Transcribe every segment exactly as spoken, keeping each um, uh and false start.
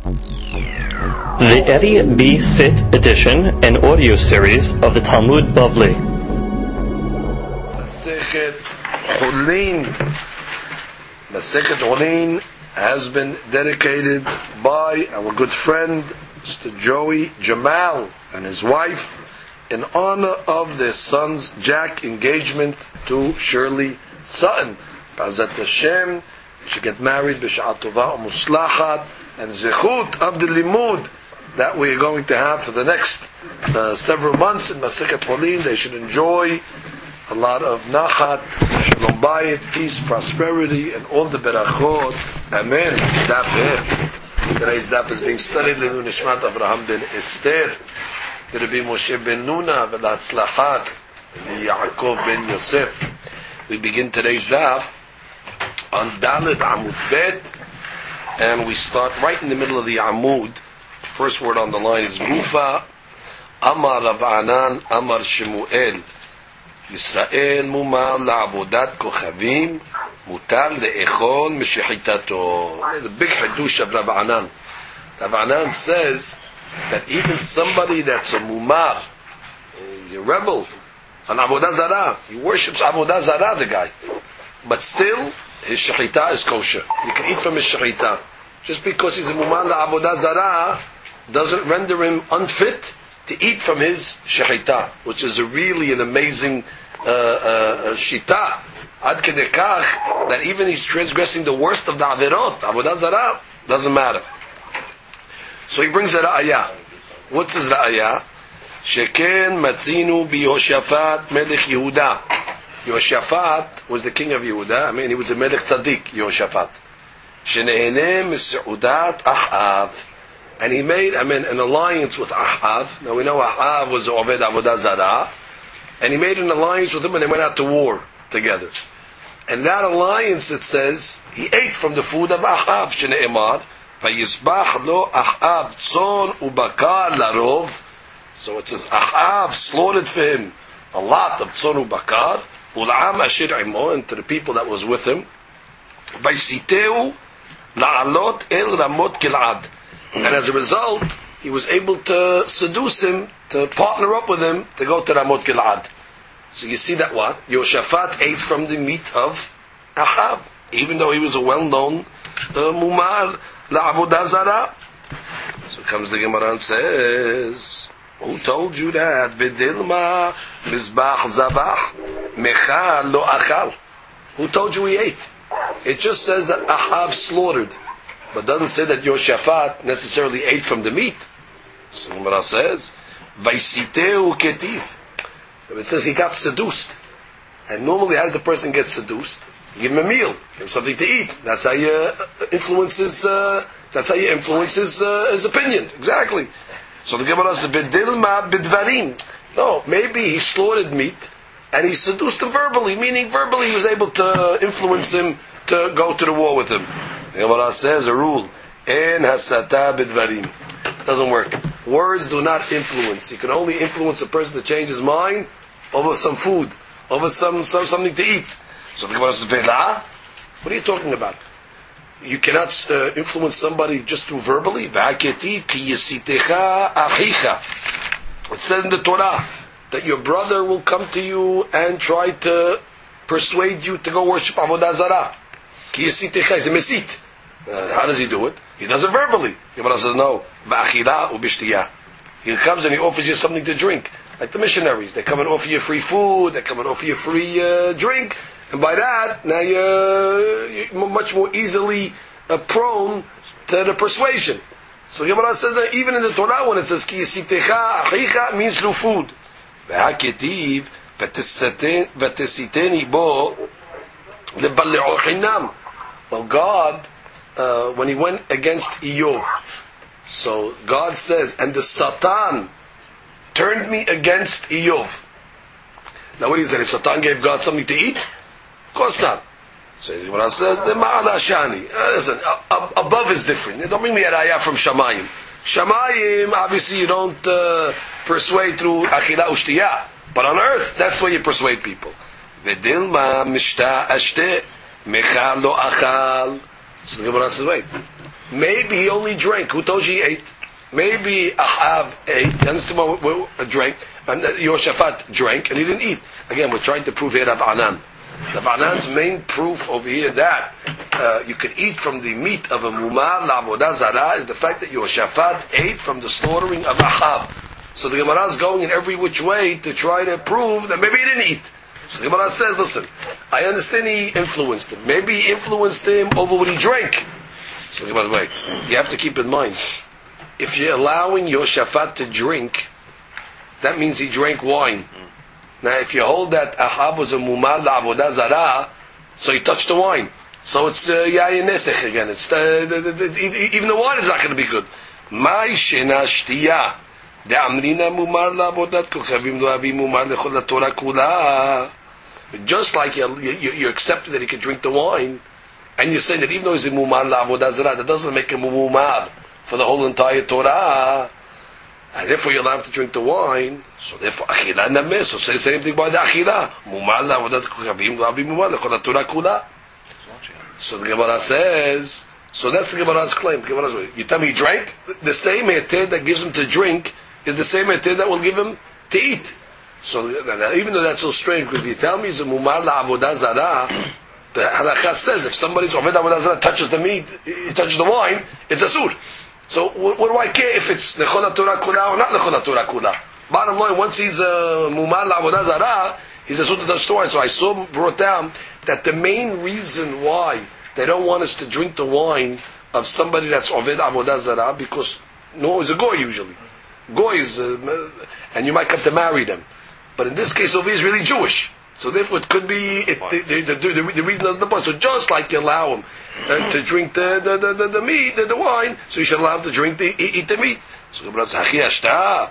The Eddie B. Sit edition and audio series of the Talmud Bavli. Masechet Chulin. Masechet Chulin has been dedicated by our good friend Mister Joey Jamal and his wife in honor of their son's Jack engagement to Shirley Sutton. B'ezrat Hashem, they should get married b'sha'at tova u'muslachat, and zechut of the limud that we are going to have for the next uh, several months in Masechet Chulin. They should enjoy a lot of nachat, shalom bayit, peace, prosperity, and all the berachot. Amen. Daf here. Today's daf is being studied in Nishmat Avraham ben Esther, Rabbi Moshe ben Nuna, V'latzlachat, Yaakov ben Yosef. We begin today's daf on Dalet Amud Bet, and we start right in the middle of the Amud. First word on the line is Gufa. Amar Rav Anan, Amar Shemuel. Yisrael mumar la'avodat kochavim, mutar le'echol meshechitato. The big hadush of Rav Anan. Rav Anan says that even somebody that's a mumar, he's a rebel, an avodah zarah, he worships avodah zarah, the guy, but still his shechita is kosher. You can eat from his shechita. Just because he's a mumar la'avodah zarah doesn't render him unfit to eat from his shechita, which is a really an amazing uh, uh, shita. Ad kedei kach that even he's transgressing the worst of the averot, avodah zarah, doesn't matter. So he brings a ra'ayah. What's his ra'ayah? Sheken matzinu bi Yehoshaphat melech Yehuda. Yehoshaphat was the king of Yehuda. I mean, he was a melech tzaddik, Yehoshaphat. Sheneheneh mis'udat Ahav. And he made, I mean, an alliance with Ahav. Now we know Ahav was Oved Avodah Zarah. And he made an alliance with him and they went out to war together. And that alliance, it says, he ate from the food of Ahav. Shne'emar, Vayizbach lo Ahav tzon ubakar larov. So it says, Ahav slaughtered for him a lot of tzon ubakar. Ul'am ashir imo, and to the people that was with him. Vaysiteu la'alot el ramot Gil'ad. And as a result, he was able to seduce him, to partner up with him, to go to Ramot Gil'ad. So you see that what? Yehoshaphat ate from the meat of Ahab, even though he was a well-known uh, mumar la'avodah zarah. So comes the Gemara and says, who told you that? V'dilma mizbach zabach mechal lo achal. Who told you he ate? It just says that Ahab slaughtered, but doesn't say that Yehoshaphat necessarily ate from the meat. So Gemara says, "Vaisiteu ketiv." It says he got seduced, and normally, how does a person get seduced? You give him a meal, give him something to eat. That's how you influence his. Uh, that's how you influence his, uh, his opinion. Exactly. So the Gemara says, "B'dilma b'dvarim." No, maybe he slaughtered meat, and he seduced him verbally, meaning verbally he was able to influence him to go to the war with him. The Gemara says a rule: En hasata b'dvarim. Doesn't work. Words do not influence. You can only influence a person to change his mind over some food, over some, some something to eat. So the Gemara says, Vela? What are you talking about? You cannot uh, influence somebody just through verbally. V'haketiv ki yisitecha achicha. It says in the Torah that your brother will come to you and try to persuade you to go worship avodah zarah. Ki yisitecha is a mesit. Uh, how does he do it? He does it verbally. Gemara says no. V'achila u'bishtiyah. He comes and he offers you something to drink, like the missionaries. They come and offer you free food. They come and offer you free uh, drink, and by that, now you're, you're much more easily uh, prone to the persuasion. So Gemara says that even in the Torah, when it says ki yisitecha achicha, it means through food. V'haketiv v'tesiteni bo leballe'o chinam. Well, God. Uh, when he went against Iyov, so God says, and the Satan turned me against Iyov. Now what do you say? If Satan gave God something to eat? Of course not. So when I says the Ma'ala Shani, uh, listen, uh, above is different. Don't bring me a raya from Shamayim. Shamayim, obviously you don't uh, persuade through Achila Ushtiyah, but on earth that's where you persuade people. V'dilma mishta ashte mechal lo achal. So the Gemara says, wait, Maybe he only drank. Who told you he ate? Maybe Ahav ate. You understand what we, we drank? And Yehoshaphat drank, and he didn't eat. Again, we're trying to prove here Rav Anan. Rav Anan's main proof over here that uh, you could eat from the meat of a mumar la'avodah zarah is the fact that Yehoshaphat ate from the slaughtering of Ahav. So the Gemara is going in every which way to try to prove that maybe he didn't eat. So the Gemara says, listen, I understand he influenced him. Maybe he influenced him over what he drank. So the Gemara, wait, you have to keep in mind, if you're allowing Yehoshaphat to drink, that means he drank wine. Now, if you hold that Ahab was a mumar la'avodah zarah, so he touched the wine. So it's yayin nesech again. It's uh, the, the, the, even the wine is not going to be good. Mai shena shtiya de'amrina mumar la'avodat kochavim lo avi mumar lechol haTorah kula. Just like you, you, you accepted that he could drink the wine, and you say that even though he's a mumar la'avodah zarah, that doesn't make him a mumar for the whole entire Torah. And therefore you allow him to drink the wine, so therefore achila names, so say the same thing by the achila. Mumar la'avodat kochavim lo avi mumar lechol haTorah kula. So the Gemara says, so that's the Gemara's claim. The Gemara's way. You tell me he drank? The same heter that gives him to drink is the same heter that will give him to eat. So even though that's so strange, because if you tell me he's a mumar la'avodah zarah, the halakha says if somebody's oved avodah zarah touches the meat, he touches the wine, it's asur. So what, what do I care if it's lechol haTorah kula or not lechol haTorah kula? Bottom line, once he's a mumar la'avodah zarah, he's asur to touch the wine. So I saw brought down that the main reason why they don't want us to drink the wine of somebody that's oved avodah zarah, because no, is a goy usually. Goy is, uh, and you might come to marry them. But in this case over here is really Jewish. So therefore it could be, it, the, the, the, the, the reason doesn't apply. So just like you allow him uh, to drink the, the, the, the, the meat, the, the wine, so you should allow him to drink the, eat, eat the meat. So Gemara says, Hachi ashta.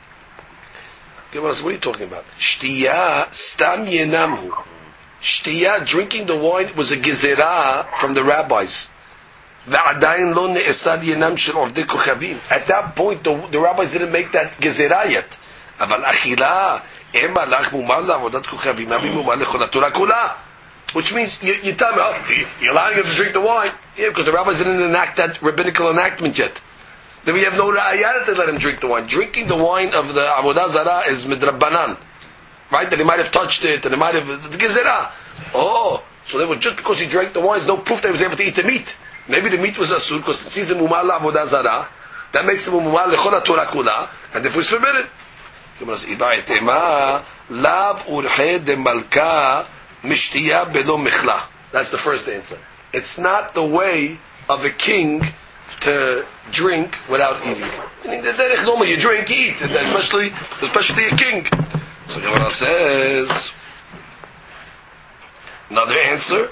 Gemara says, what are you talking about? Shtiya stam yenamhu. Shtiya, drinking the wine, was a gezerah from the rabbis. At that point, the, the rabbis didn't make that gezerah yet. Which means, you, you tell me, oh, you're allowing him to drink the wine? Yeah, because the rabbis didn't enact that rabbinical enactment yet. Then we have no ra'ayah to let him drink the wine. Drinking the wine of the avodah zarah is midrabbanan. Right? That he might have touched it, and he might have, it's gezerah. Oh, so therefore, just because he drank the wine is no proof that he was able to eat the meat. Maybe the meat was asur, because it sees a mumar la'avodah zarah, that makes him a mumar lechol haTorah kula, and therefore it's forbidden. Lav urhe de malka mishtiya belo mechla. That's the first answer. It's not the way of a king to drink without eating. Normally you drink, you eat, especially, especially a king. So the Gemara says, another answer,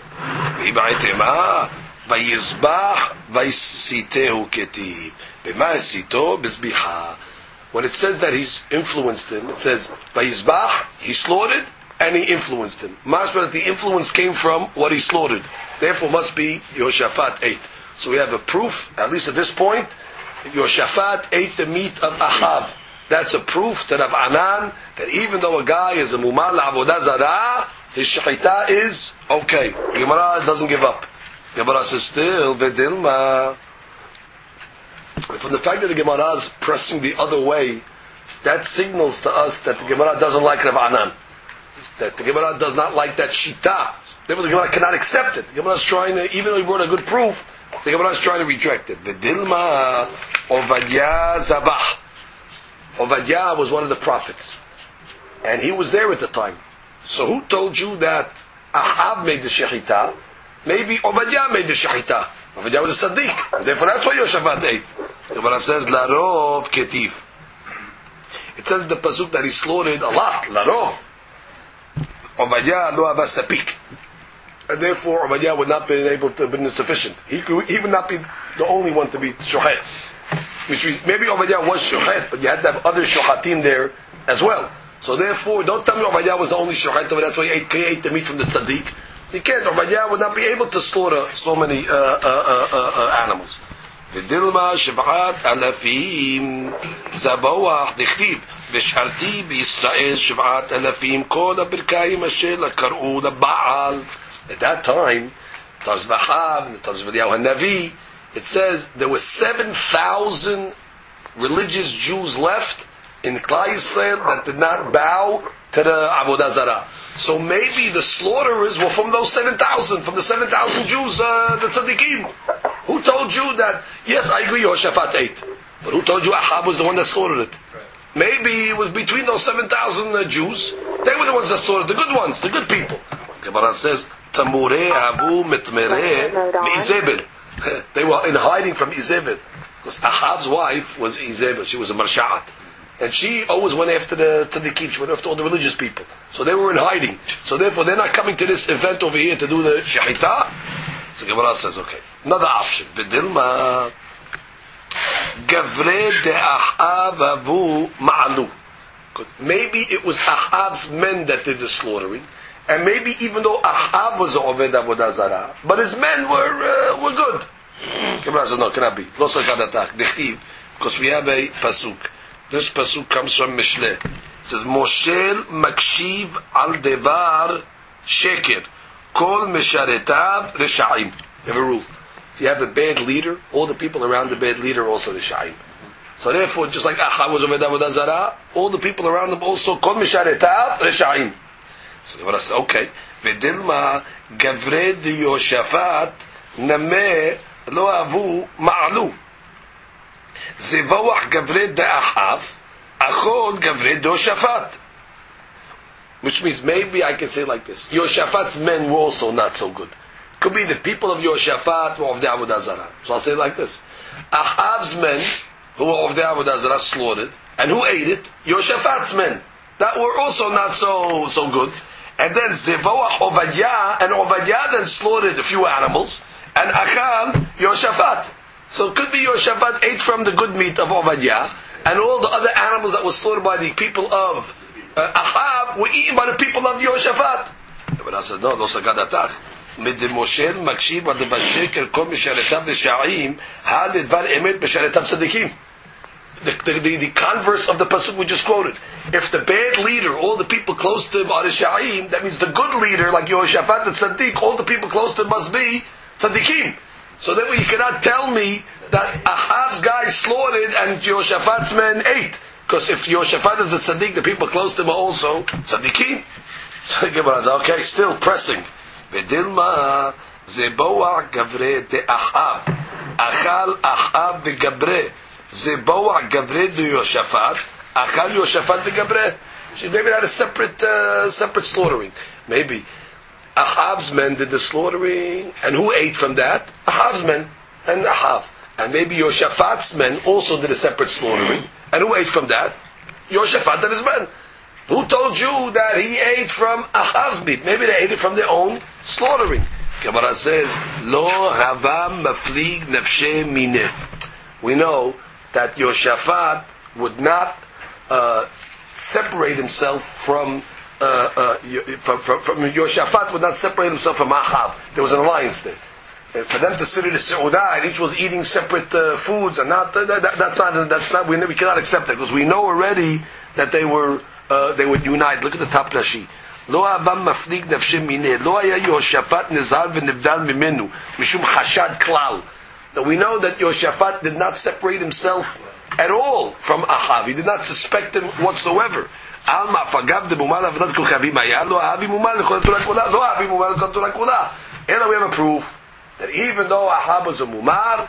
vayizbah vaysitehu ketiv b'ma sito b'zbiha. When it says that he's influenced him, it says vayizbah, he slaughtered and he influenced him. Mashma that the influence came from what he slaughtered. Therefore, must be Yehoshaphat ate. So we have a proof, at least at this point, Yehoshaphat ate the meat of Ahav. That's a proof to Rav Anan that even though a guy is a mumar la'avodah zarah, his shechita is okay. The Gemara doesn't give up. The Gemara says still, vedilma. From the fact that the Gemara is pressing the other way, that signals to us that the Gemara doesn't like Rav Anan. That the Gemara does not like that shita. Therefore the Gemara cannot accept it. The Gemara is trying to, even though he brought a good proof, the Gemara is trying to reject it. Vedilma Ovadia Zabah. Ovadia was one of the prophets, and he was there at the time. So who told you that Ahav made the shechita? Maybe Ovadia made the shechita. Ovadia was a tzaddik, and therefore that's why Yehoshaphat ate. The Gemara says Larov Ketiv. It says in the pasuk that he slaughtered a lot. Larov. Ovadia lo hava sapik, and therefore Ovadia would not be able to be sufficient. He he would not be the only one to be shochet. Which means maybe Ovadia was shochet, but you had to have other shochatim there as well. So therefore, don't tell me Ovadia was the only shochet, that's why he ate, he ate the meat from the tzaddik. You can't. Ovadia would not be able to slaughter so many uh, uh, uh, uh, uh, animals. V'dilma shiv'at alafim zaboach dichtiv v'sharti b'Yisrael shiv'at alafim kol ha'birkayim asher lakaru la'Baal. At that time, Tarz Vahav and Tarz V'Eliyahu HaNavi, It says there were seven thousand religious Jews left in Klal Yisrael that did not bow to the Avodah Zarah. So maybe the slaughterers were from those seven thousand, from the seven thousand Jews, uh, the tzaddikim. Who told you that, yes, I agree, Yehoshaphat ate. But who told you Ahab was the one that slaughtered it? Maybe it was between those seven thousand uh, Jews. They were the ones that slaughtered, the good ones, the good people. Gemara says, Tamureh havu mitmereh mi'izebel. They were in hiding from Izebel. Because Ahab's wife was Izebel. She was a marsha'at. And she always went after the tzaddikim. She went after all the religious people. So they were in hiding. So therefore they're not coming to this event over here to do the shahita. So Gemara says, okay. Another option. V'dilma Gavre de Ahab havu ma'alu. Maybe it was Ahab's men that did the slaughtering. And maybe even though Ahab was Oved Avodah Zarah, but his men were uh, were good. Gemara says, no, cannot be. Lo sakadatach. Dechtiv. Because we have a pasuk. This pasuk comes from Mishle. It says, Moshel makshiv al devar sheker. Kol mesharetav resha'im. You have a rule. If you have a bad leader, all the people around the bad leader are also resha'im. So therefore, just like Ahab was Oved Avodah Zarah, all the people around them also kol mesharetav resha'im. So the Gemara says, okay. V'dilma gavre de Yehoshaphat nameh lo avu ma'alu. Zevawach gavre de Ahav achol gavre de Yehoshaphat. Which means maybe I can say like this. Yehoshaphat's men were also not so good. Could be the people of Yehoshaphat were of the Avodah Zarah. So I'll say it like this. Ahav's men who were of the Avodah Zarah slaughtered. And who ate it? Yehoshaphat's men. That were also not so so good. And then Zevawach Ovadia, and Ovadia then slaughtered a few animals, and Achal Yehoshaphat. So it could be Yehoshaphat ate from the good meat of Ovadia, and all the other animals that were slaughtered by the people of uh, Ahab were eaten by the people of Yehoshaphat. But I said, no, those are gadatach. Medemosher makshib ad vasheker kol misharetav v'sha'im had edvar emet b'sharetav tzadikim. The, the, the, the converse of the pasuk we just quoted. If the bad leader, all the people close to him are the sha'im, that means the good leader, like Yehoshaphat the tzaddik, all the people close to him must be tzaddikim. So that way you cannot tell me that Ahab's guys slaughtered and Yehoshaphat's men ate. Because if Yehoshaphat is a tzaddik, the people close to him are also tzaddikim. So the Gemara says, okay, still pressing. V'dilma zeboah gavre de Ahab. Achal Ahab v'gabre. Zeboah gavre de Yehoshaphat. Achal Yehoshaphat v'gabre. Maybe they had a separate, uh, separate slaughtering. Maybe Ahab's men did the slaughtering, and who ate from that? Ahab's men and Ahab. And maybe Yehoshaphat's men also did a separate slaughtering, and who ate from that? Yehoshaphat and his men. Who told you that he ate from Ahab's meat? Maybe they ate it from their own slaughtering. Gemara says, Lo havam maflig nafshe mineh. We know that Yehoshaphat would not uh, separate himself from uh, uh, from, from, from Yehoshaphat would not separate himself from Ahab. There was an alliance there. And for them to sit in the Seudah and each was eating separate uh, foods and not uh, that, that's not that's not we, we cannot accept that because we know already that they were uh, they would unite. Look at the top Rashi. Lo havam maflig nafshe mineh. Lo haya Yehoshaphat nizal v'nivdal mimenu mishum hashad klal. Now we know that Yehoshaphat did not separate himself at all from Ahab. He did not suspect him whatsoever. Alma fagav de mumal avdat kol chavim haya lo havi mumal lechol Torah kula lo havi mumal lechol Torah kula. And we have a proof that even though Ahab was a mumar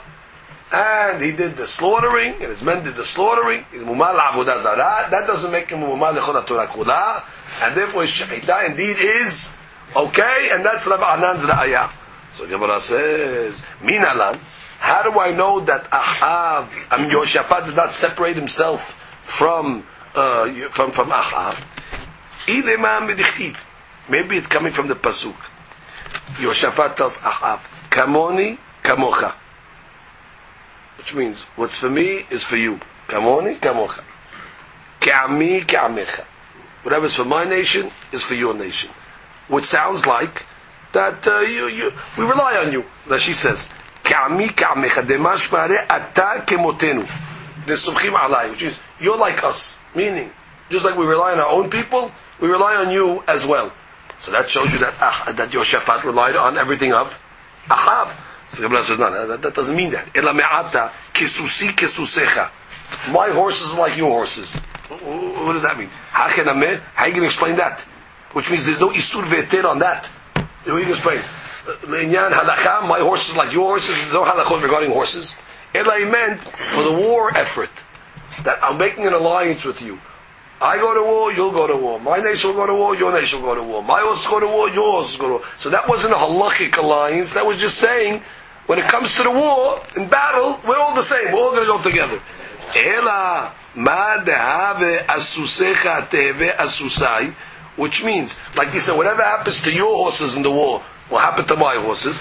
and he did the slaughtering and his men did the slaughtering, he's mumal avodah zarah. That doesn't make him a mumal lechol Torah kula, and therefore his shechita indeed is okay, and that's Rav Anan's ra'ayah. So Gemara says, Minalan. How do I know that Ahab, I mean Yehoshaphat did not separate himself from uh, from from Ahab? Maybe it's coming from the pasuk. Yehoshaphat tells Ahab, "Kamoni, kamocha," which means what's for me is for you. Kamoni, kamocha. Ka'ami, ka'amecha. Whatever's for my nation is for your nation. Which sounds like that uh, you you we rely on you. That she says. Ka'ami ka'amecha demashmare ata kemotenu. Nesumchim alai, which is you're like us. Meaning, just like we rely on our own people, we rely on you as well. So that shows you that ah, that Yehoshaphat relied on everything of Ahab. So Gemara says, no, that, that doesn't mean that. Ela me'ata kesusi kesusecha. My horses are like your horses. What does that mean? How can I mean? How are you going to explain that? Which means there's no isur ve'eter on that. You know, you can explain. Le'inyan halakha, my horses are like your horses. There's no halachot regarding horses. Ela he meant for the war effort. That I'm making an alliance with you. I go to war, you'll go to war. My nation will go to war, your nation will go to war. My horse will go to war, your horse will go to war. So that wasn't a halachic alliance. That was just saying, when it comes to the war, in battle, we're all the same. We're all going to go together. Ela ma dehave asusecha teve asusai, which means, like he said, whatever happens to your horses in the war will happen to my horses.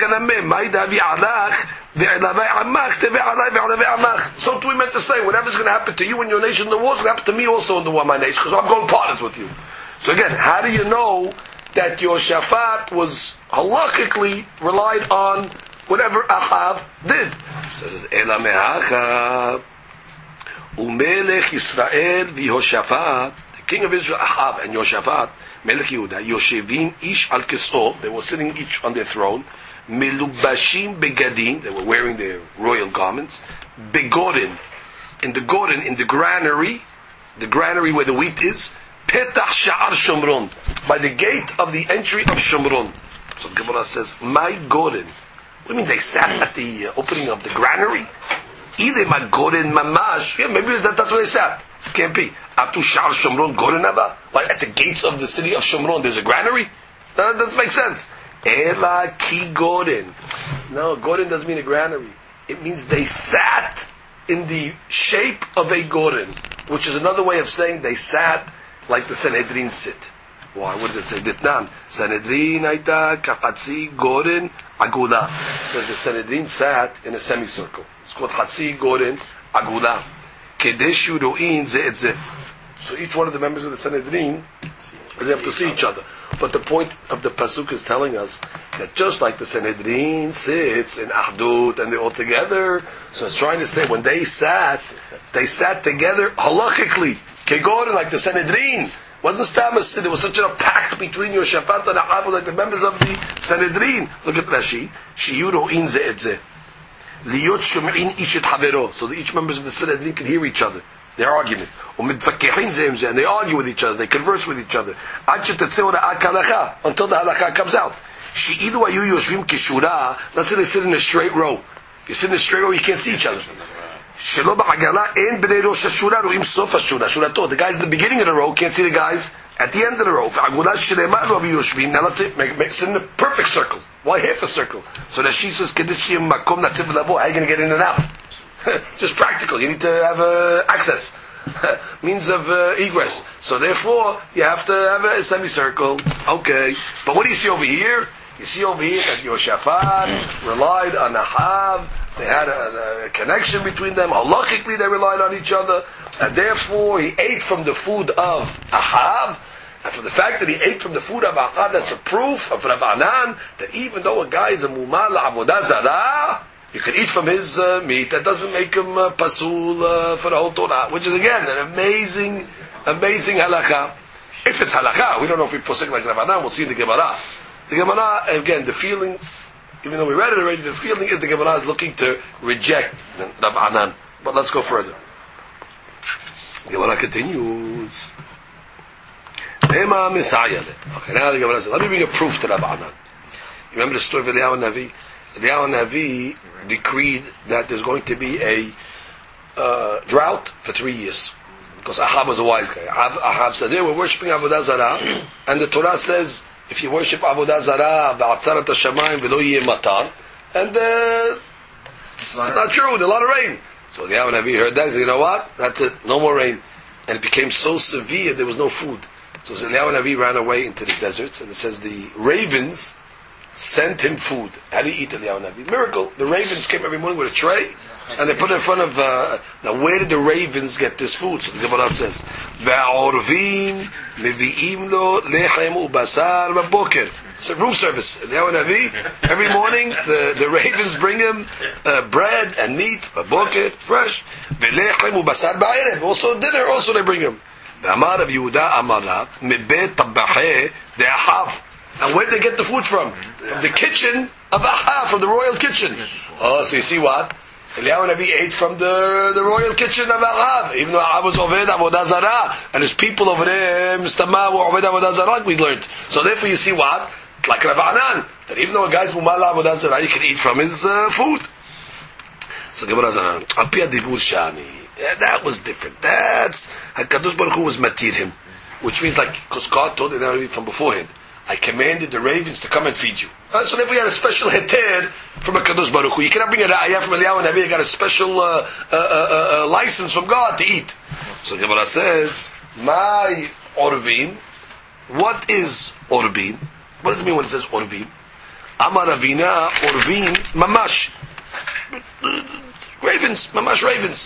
So we meant to say, whatever's going to happen to you and your nation in the war is going to happen to me also in the war, my nation, because I'm going partners with you. So again, how do you know that your shafat was halachically relied on whatever Ahav did? So it says, Ela me'achav umelech Yisrael v'Yehoshafat, the king of Israel, Ahav, and Yehoshafat, Melech Yehuda, Yoshevim ish al kiso, they were sitting each on their throne, Melubashim begadim, they were wearing their royal garments, Begorin, in the Gorin, in the granary, the granary where the wheat is, Petach Sha'ar Shomron, by the gate of the entry of Shomron. So the Gemara says, my Gorin. What do you mean they sat at the uh, opening of the granary? Either my Gorin Mamash, yeah, maybe that, that's where they sat. Can't be. Atu Sha'ar Shomron Gorin Abba? Like at the gates of the city of Shomron, there's a granary? That doesn't make sense. Ela ki Gorin. No, Gorin doesn't mean a granary. It means they sat in the shape of a Gorin, which is another way of saying they sat like the Sanhedrin sit. Why? What does it say? Ditnan. Sanhedrin aita kachatzi Gorin agula. It says the Sanhedrin sat in a semicircle. It's called Chatzi Gorin agula. Kedeshu ro'in ze et ze. So each one of the members of the Sanhedrin, they have to see each other. But the point of the pasuk is telling us that just like the Sanhedrin sits in Ahdut and they're all together, so it's trying to say when they sat, they sat together halachically. Kegorin, like the Sanhedrin. Wasn't Stamas, there was such a pact between Yehoshafat and Ahav, like the members of the Sanhedrin. Look at Rashi. Shiyuro in ze et ze. Liyot shum'in ishet havero. So that each members of the Sanhedrin can hear each other. Their argument. And they argue with each other. They converse with each other. Until the halakha comes out. Let's say they sit in a straight row. You sit in a straight row, you can't see each other. The guys in the beginning of the row can't see the guys at the end of the row. Now let's say, make, make, sit in a perfect circle. Why half a circle? So that she says, how are you going to get in and out? Just practical. You need to have uh, access, means of uh, egress. So therefore, you have to have a semicircle. Okay, but what do you see over here? You see over here that Yehoshafat relied on Ahav. They had a, a connection between them. Halachically, they relied on each other, and therefore he ate from the food of Ahav. And for the fact that he ate from the food of Ahav, that's a proof of Rav Anan that even though a guy is a mumal avodah zarah, you can eat from his uh, meat. That doesn't make him uh, pasul uh, for the whole Torah, which is again an amazing, amazing halakha. If it's halakha, we don't know if we posek like Rav Anan. We'll see in the Gemara. The Gemara, again, the feeling, even though we read it already, the feeling is the Gemara is looking to reject Rav Anan. But let's go further. The Gemara continues. Okay, now the Gemara says, let me bring a proof to Rav Anan. You remember the story of Eliyahu Navi? Eliyahu Navi decreed that there's going to be a uh, drought for three years. Because Ahav was a wise guy. Ahav, Ahav said, they were worshipping Avodah Zarah, and the Torah says, if you worship Avodah Zarah, v'atzarat hashamayim v'lo yeh matar, and uh, it's not true, there's a lot of rain. So Eliyahu Navi heard that, he said, you know what? That's it, no more rain. And it became so severe, there was no food. So Eliyahu Navi ran away into the deserts, and it says the ravens sent him food. How do you eat Eliyahu Navi? Miracle. The ravens came every morning with a tray, and they put it in front of. Uh, now, where did the ravens get this food? So the Gemara says, "Ve'orvim mevi'im lo lechem ubasar b'boker." It's a room service. Eliyahu Navi. Every morning, the, the ravens bring him uh, bread and meat b'boker, fresh. Ve'lechem ubasar ba'erev. Also dinner. Also they bring him. Ve'amar of Yehuda Amarav mebet tabbacheh de'ahav. And where did they get the food from? From the kitchen of Ahab, from the royal kitchen. Oh, so you see what? Eliyahu Nabi ate from the the royal kitchen of Ahab, even though Ahab was Oved Avodah Zarah, and his people over there, Mistama, were Oved Avodah Zarah, like we learned. So therefore you see what? Like Rav Anan, that even though a guy's Mumala Avodah Zarah, you can eat from his uh, food. So Gemara says, Apia Dibur Shani. Yeah, that was different. That's HaKadosh Baruch Hu was matir him, which means like, because God told Eliyahu Nabi from beforehand, I commanded the ravens to come and feed you. Uh, so therefore you had a special heter from HaKadosh Baruch Hu. You cannot bring a ra'ayah from Eliyahu Nabi. You got a special uh, uh, uh, uh, license from God to eat. So Gemara says, my orvim. What is orvim? What does it mean when it says orvim? Amar Ravina orvim mamash. Ravens, mamash ravens.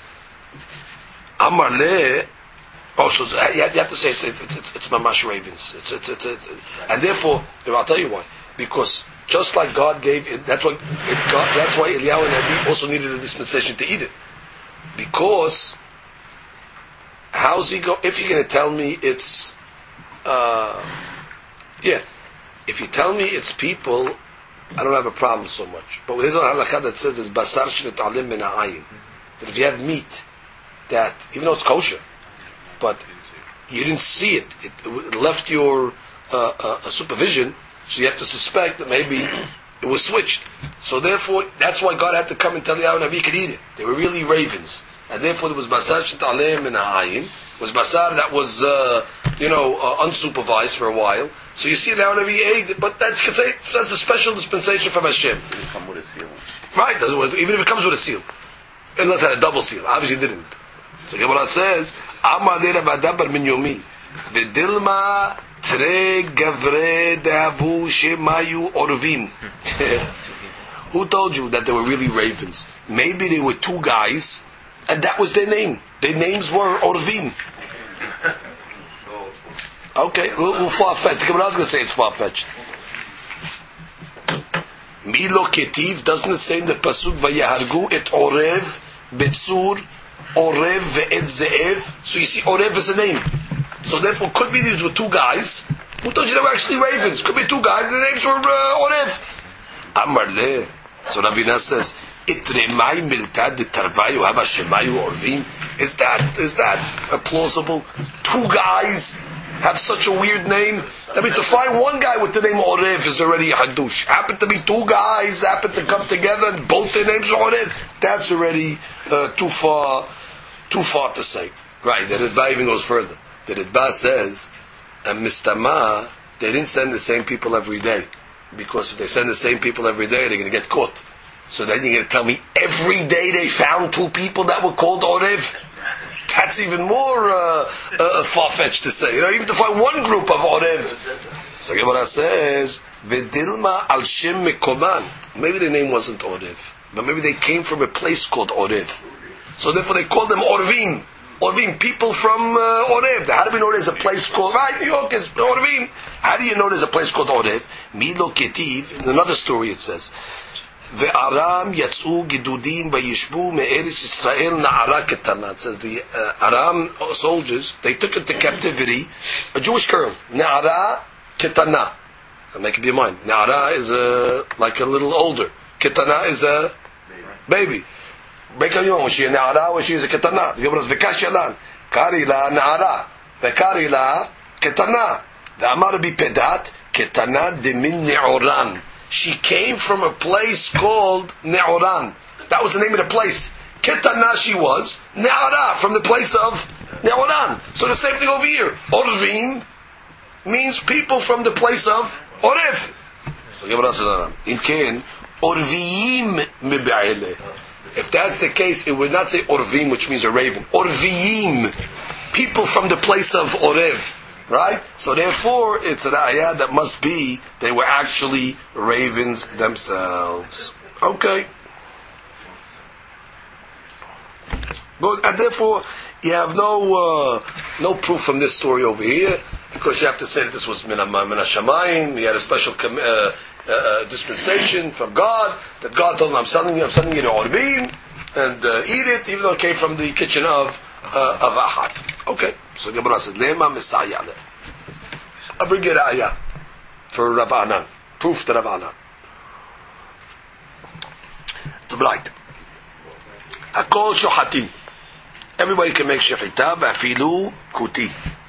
Amar le. Also, you have, you have to say it's it's it's, it's mamash ravens. It's, it's it's it's and therefore I'll tell you why. Because just like God gave it, that's why it God, that's why Eliyahu Nabi also needed a dispensation to eat it. Because how's he go? If you're going to tell me it's, uh, yeah, if you tell me it's people, I don't have a problem so much. But there's a halakha that says it's basar shnetalim min ha'ayin, that if you have meat that even though it's kosher, but you didn't see it, it left your uh, uh, supervision, so you have to suspect that maybe it was switched. So therefore, that's why God had to come and tell Eliyahu Nabi he could eat it. They were really ravens, and therefore there was basar shnetalim min ha'ayin, was basar that was uh, you know uh, unsupervised for a while. So you see Eliyahu Nabi ate it, but that's that's a special dispensation from Hashem. It didn't come with a seal. Right, even if it comes with a seal, unless it had a double seal. Obviously, it didn't. So Gemara says, "Amar le Rav Adabar min yomi, v'dilma tre gavre dehavu shemayu orvim." Who told you that they were really ravens? Maybe they were two guys, and that was their name. Their names were Orvim. Okay, a little far-fetched. I was going to say it's far-fetched. Milo Ketiv, doesn't it say in the Pasuk, Vayahargu et Orev, Betsur, Orev ve'et Ze'ev? So you see, Orev is a name. So therefore, could be these were two guys. Who told you they were actually ravens? Could be two guys, the names were uh, Orev. Amar le. So Ravina says, Itremai miltad de tarvayu haba shemayu orvim. Is that, is that uh, plausible? Two guys have such a weird name. I mean, to find one guy with the name Orev is already a hadush. Happen to be two guys, happen to come together, and both their names are Orev. That's already uh, too far, too far to say. Right? The Ritba even goes further. The Ritba says, and Mistama, they didn't send the same people every day, because if they send the same people every day, they're going to get caught. So then you're going to tell me every day they found two people that were called Orev? That's even more uh, uh, far-fetched to say. You know, even to find one group of Orev. So Gemara says, "V'dilma al shem mekoman." Maybe the name wasn't Orev, but maybe they came from a place called Orev. So therefore they called them Orvim. Orvim, people from uh, Orev. How do we know there's a place called, right, New York is Orvim? How do you know there's a place called Orev? Milo Ketiv, in another story it says, Ve'aram yatsu gidudim vayishbu me'eretz Yisrael na'ara ketana. It says the uh, Aram soldiers, they took into captivity a Jewish girl, na'ara ketana. Make up your mind. Na'ara is a, like a little older. Ketana is a baby. Make up your mind. Was she a na'ara or she is a ketana? The Gemara says, v'kashyalan. Kari la na'ara. V'kari la ketana. The Amar bi pedat ketana de min ne'oran. She came from a place called Ne'oran. That was the name of the place. Ketana she was, Ne'ara, from the place of Ne'oran. So the same thing over here. Orvim means people from the place of Orev. So Gemara says, Imken, Orvim mibe'ele. If that's the case, it would not say Orvim, which means a raven. Orvim, people from the place of Orev. Right? So therefore, it's an ayah that must be, they were actually ravens themselves. Okay. Good. And therefore, you have no uh, no proof from this story over here, because you have to say that this was min hashamayim, he had a special uh, uh, dispensation from God, that God told him, I'm selling you, I'm selling you the Orbim, and uh, eat it, even though it came from the kitchen of uh, of Ahad. Okay, so Gemara says, "Lema Messiah." I bring it ayah. for Rav Anan. Proof to Rav Anan. It's right. Hakol shohatin. Everybody can make shechita. Va'afilu kuti.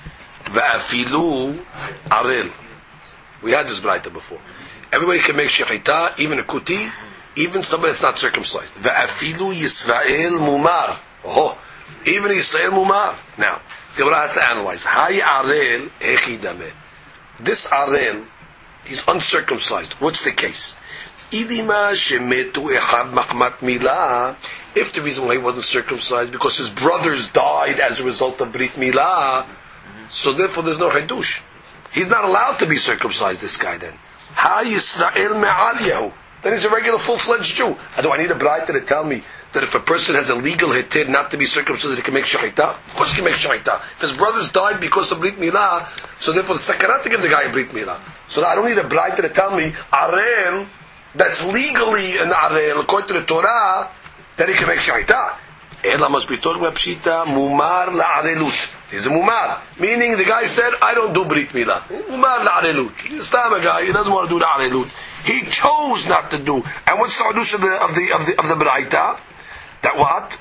Va'afilu arel. We had this braita before. Everybody can make shechita, even a kuti, even somebody that's not circumcised. Va'afilu Yisrael mumar. Oh, even Yisrael mumar. Now, the Gemara has to analyze. Hay arel hechi dameh. This arel, he's uncircumcised. What's the case? Idima shemetu ehad mahmat milah. If the reason why he wasn't circumcised because his brothers died as a result of brit milah, so therefore there's no hadush. He's not allowed to be circumcised. This guy then. Ha Yisrael me'aliyahu. Then he's a regular full-fledged Jew. Do I need a braita to tell me that if a person has a legal hetir not to be circumcised, he can make shechita? Of course he can make shechita. If his brothers died because of brit milah, so therefore the sakana to give the guy a brit milah. So I don't need a braita to tell me arel that's legally an arel according to the Torah that he can make shechita. Ela must be talking about pshita mumar la'arelut. He's a mumar, meaning the guy said, I don't do brit milah. Mumar la'arelut. He's a guy, he doesn't want to do the arelut. He chose not to do. And what's the hadush of the of the of the of the braita? That what?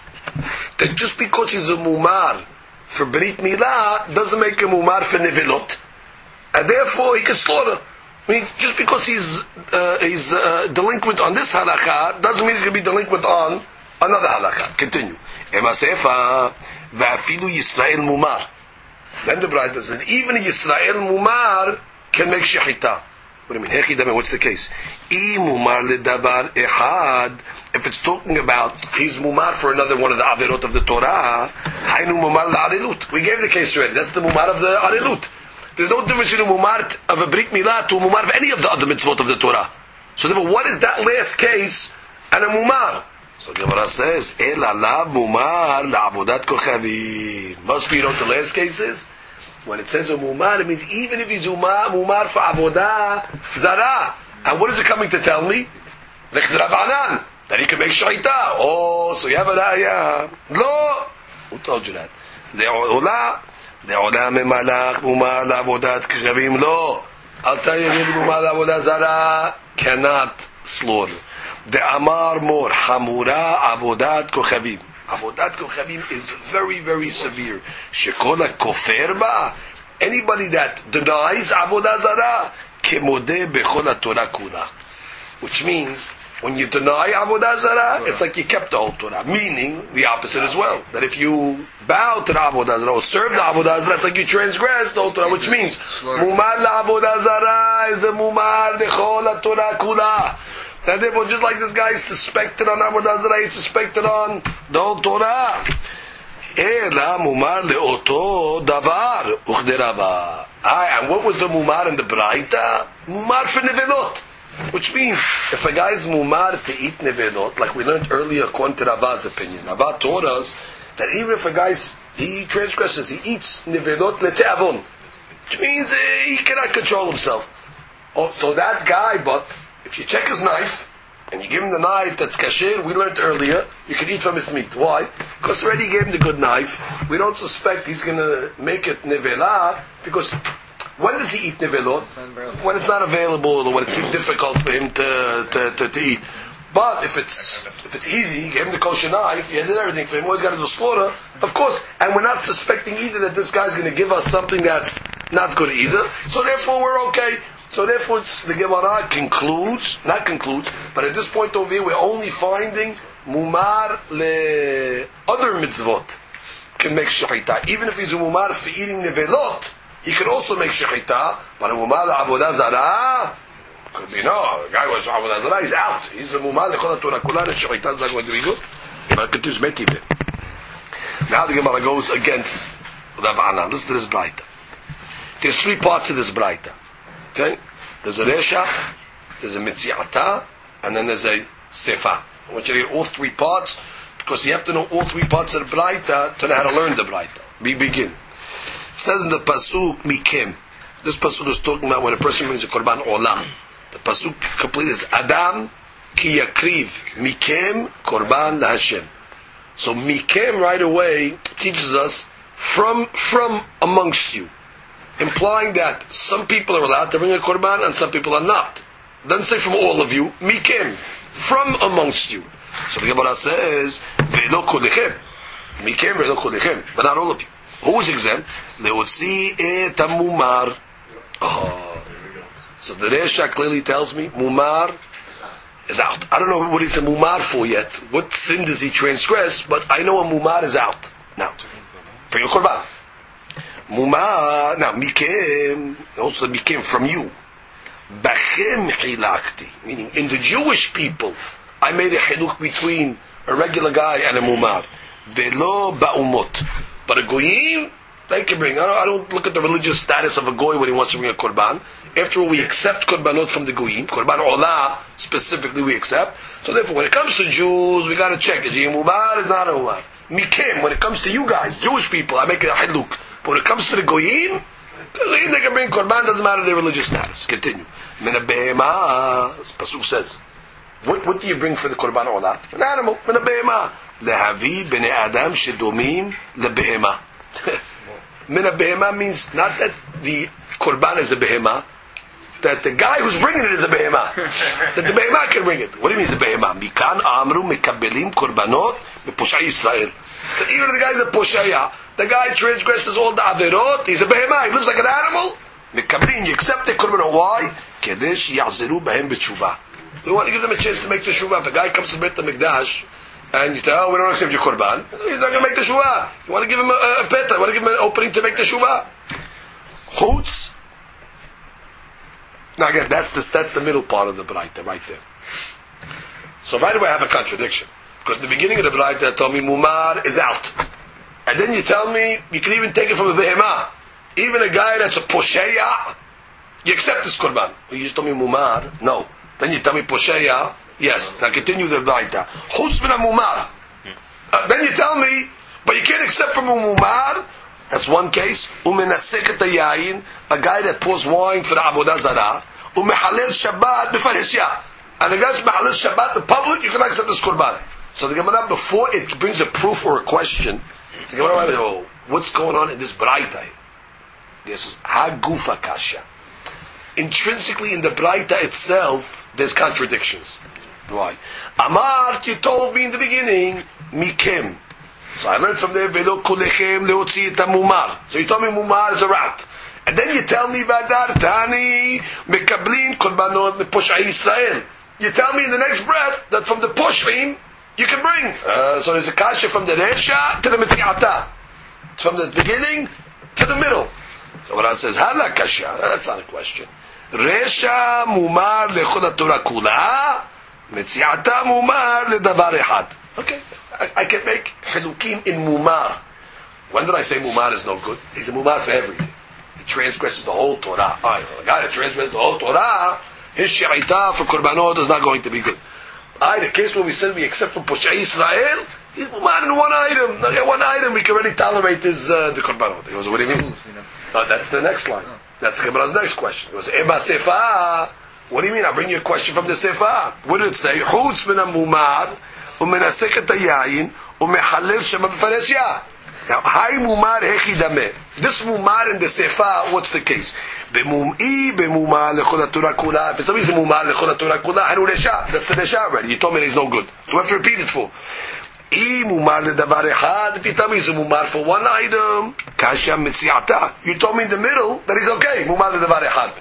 That just because he's a mumar for brit milah doesn't make him mumar for nevilot, and therefore he can slaughter. I mean, just because he's uh, he's uh, delinquent on this halakha doesn't mean he's going to be delinquent on another halakha. Continue. Ema sefa va'afilu Yisrael mumar. Then the braita said, even Yisrael mumar can make shechita. What do you mean? Hechi dameh. What's the case? I mumar ledavar ehad. If it's talking about he's mumar for another one of the averot of the Torah, hainu mumar la'arelut. We gave the case already. That's the mumar of the arelut. There's no difference between a mumar of a brit milah to a mumar of any of the other mitzvot of the Torah. So therefore, what is that last case and a mumar? So the Gemara says, Ela la mumar la'avodat kochavim. Must be, you know what the last case is? When it says a mumar, it means even if he's mumar, mumar for avodah zara. And what is it coming to tell me? L'chdrabanan. That he can make shayta. Oh, so you have a raya. Lo. Who told you that? Le'olah. Le'olah memalach mumar la'avodat kochavim. Lo. I'll tell you really mumar la'avodah zara cannot slaughter. The amar mor hamura avodat kochavim. Avodat kochavim is very, very severe. Shekola kofer ba. Anybody that denies avodah zara kemodeh bechol Torah kula. Which means when you deny avodah zara, it's like you kept the whole Torah. Meaning the opposite as well. That if you bow to the avodah zara or serve the avodah zara, it's like you transgress the whole Torah. Which means mumar la avodah zara is a mumar bechol Torah kula. And therefore, just like this guy is suspected on avodah zara, he's suspected on the whole Torah. Ela mumar leoto davar uchderava. And what was the mumar in the braita? Mumar for nevelot. Which means, if a guy is mumar to eat nevelot, like we learned earlier according to Rava's opinion, Rava taught us that even if a guy's, he transgresses, he eats nevelot lete'avon, which means uh, he cannot control himself. Oh, so that guy, but if you check his knife, and you give him the knife that's kasher, we learned earlier, you can eat from his meat. Why? Because already you gave him the good knife. We don't suspect he's going to make it nevela, because when does he eat nevelot? When it's not available, or when it's too difficult for him to, to, to, to eat. But if it's if it's easy, you gave him the kosher knife, you did everything for him, all he's got to do is slaughter, of course, and we're not suspecting either that this guy's going to give us something that's not good either, so therefore we're okay. So therefore, the Gemara concludes, not concludes, but at this point over here, we're only finding mumar le other mitzvot can make shechita. Even if he's a mumar for eating nevelot, he can also make shechita. But a mumar le avodah zara, could be no. The guy was avodah zara, he's out. He's a mumar le chol Torah kula. The shechita is not going to be good. But continues metibe. Now the Gemara goes against Rav Anan. Listen to this braita. There's three parts of this braita. Okay? There's a resha, there's a mitziata, and then there's a sefa. I want you to hear all three parts, because you have to know all three parts of the braita to know how to learn the braita. We begin. It says in the pasuk mikem. This pasuk is talking about when a person brings a korban olam. The pasuk complete is Adam ki yakriv mikem korban laHashem. So mikem right away teaches us from from amongst you. implying that some people are allowed to bring a korban and some people are not. Doesn't say from all of you, mikim, from amongst you. So the Gemara says, ve'lo kulechem, mikim ve'lo kulechem, but not all of you. Who is exempt? Leotzi et mumar. Oh. So the Resha clearly tells me, mumar is out. I don't know what he's a mumar for yet. What sin does he transgress? But I know a mumar is out. Now, for your korban. Mumar, now, mikem, also mikem from you. Bachem hilakti, meaning in the Jewish people, I made a hiluk between a regular guy and a mumar. Velo ba'umot. But a goyim, they can bring. I don't, I don't look at the religious status of a goy when he wants to bring a korban. After all, we accept korbanot from the goyim. Korban olah, specifically, we accept. So therefore, when it comes to Jews, we got to check, is he a mumar, is not a mumar? Mikim, when it comes to you guys, Jewish people, I make it a hiluk. But when it comes to the goyim, goyim, they can bring korban, doesn't matter their religious status. Continue. Min ha-behema, Pasuk says, what, what do you bring for the korban olah? An animal, min ha-behema. Lehavi b'nei adam shedomim lebehema. Min ha-behema means not that the korban is a behema, that the guy who's bringing it is a behema. That the behema can bring it. What do you mean is a behema? Mikan amru mekabelim korbanot meposhai Yisrael. Even if the guy's a poshaya, the guy transgresses all the averot, he's a behema, he lives like an animal. Mekabelim, you accept the korbanot. Why? Kedesh yachzeru b'hem b'tshuva. We want to give them a chance to make the shuvah. If a guy comes to Beit HaMikdash, and you tell, oh, we don't accept your korban, he's not going to make the shuvah. You want to give him a, a peta, you want to give him an opening to make the shuvah. Chutz. Now again, that's the, that's the middle part of the Braita, right there. So right away I have a contradiction. Because in the beginning of the Braita told me Mumar is out. And then you tell me, you can even take it from a Behemah. Even a guy that's a Posheya, you accept this korban. Well, you just told me Mumar, no. Then you tell me Posheya, yes. Now continue the Braita. Chutz min Mumar. Uh, then you tell me, but you can't accept from a Mumar. That's one case. Umenaseket yayin, a guy that pours wine for the Avodah Zarah. Umehalel Shabbat b'farishya. And the guy's mehalel Shabbat, the public, you cannot accept this korban. So the Gemara, before it brings a proof or a question, the Gemara, oh, what's going on in this Braita? This is Hagufa Kasha. Intrinsically in the Braita itself, there's contradictions. Why? Amar, you told me in the beginning, Mikim. So I learned from there, Velo Kulechem Leotzi et Mumar. So you told me Mumar is a rat. And then you tell me, Vadar Tani, Mekablin Korbanot Meposhai Yisrael. You tell me in the next breath that from the Poshrim, you can bring. Uh, so there's a kasha from the Resha to the Metziata. It's from the beginning to the middle. So what I says, Hala kasha. That's not a question. Resha Mumar Lechol Torah Kula, Metziata Mumar Ledavar Echad. Okay. I, I can make Hilukim in Mumar. When did I say Mumar is no good? He's a Mumar for everything. He transgresses the whole Torah. Alright, so the guy that transgresses the whole Torah, his She'itah for Korbanot is not going to be good. Alright, the case where we said we accept from Poshai Israel, he's Mumar in one item. Okay, one item, we can already tolerate his, uh, the Korbanot. He goes, what do you mean? No, that's the next line. That's the Gemara's next question. It was, Eba Sefa. What do you mean? I'll bring you a question from the Sefa. What did it say? Chutz min Mumar, umenaseket hayayin, umehalel shema b'fareshya. Now, Hai Mumar Hechi Dameh. This Mumar in the Sefa, what's the case? B'mum'i b'mumar lechol HaTorah kula. If somebody's a Mumar lechol HaTorah kula, Hanu Resha. That's the Resha already. You told me he's no good. So we have to repeat it for. I Mumar ledavar echad. If you tell me he's a Mumar for one item, Kasha Metziata. You told me in the middle that he's okay. Mumar ledavar echad.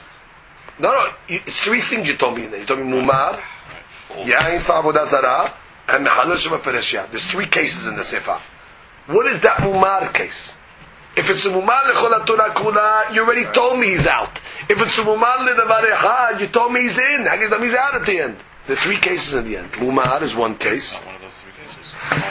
No, no. It's three things you told me in there. You told me Mumar, Yain for Avodah Zarah, and Mehalel Shema Fereshya. There's three cases in the Sefa. What is that Mumar case? If it's a Mumar lechol HaTorah kula, you already told me he's out. If it's a Mumar ledavar echad, you told me he's in. How can you tell me he's out at the end? The three cases in the end. Mumar is one case. Not one of those three cases.